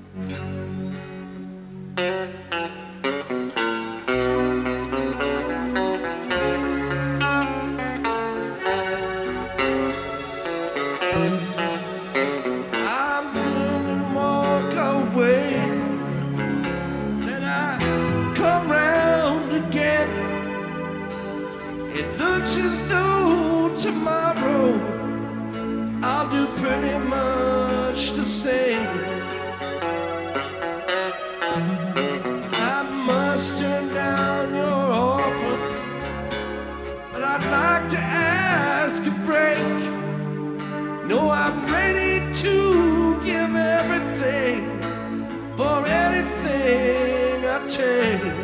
I'm willing to walk away, then I come round again. It looks as though tomorrow I'll do pretty much the same. I must turn down your offer, but I'd like to ask a break. No, I'm ready to give everything for anything I take.